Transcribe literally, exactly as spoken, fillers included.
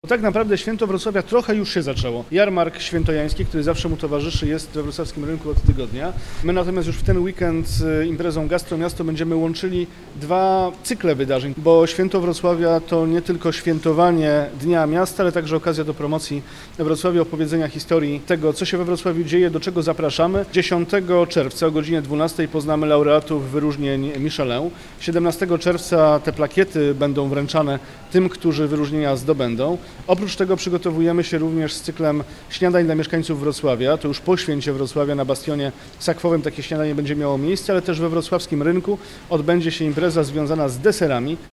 Tak naprawdę święto Wrocławia trochę już się zaczęło. Jarmark świętojański, który zawsze mu towarzyszy, jest we wrocławskim rynku od tygodnia. My natomiast już w ten weekend z imprezą Gastro Miasto będziemy łączyli dwa cykle wydarzeń, bo święto Wrocławia to nie tylko świętowanie Dnia Miasta, ale także okazja do promocji Wrocławia, opowiedzenia historii tego, co się we Wrocławiu dzieje, do czego zapraszamy. dziesiątego czerwca o godzinie dwunastej poznamy laureatów wyróżnień Michelin. siedemnastego czerwca te plakiety będą wręczane tym, którzy wyróżnienia zdobędą. Oprócz tego przygotowujemy się również z cyklem śniadań dla mieszkańców Wrocławia. To już po święcie Wrocławia na Bastionie Sakwowym takie śniadanie będzie miało miejsce, ale też we wrocławskim rynku odbędzie się impreza związana z deserami.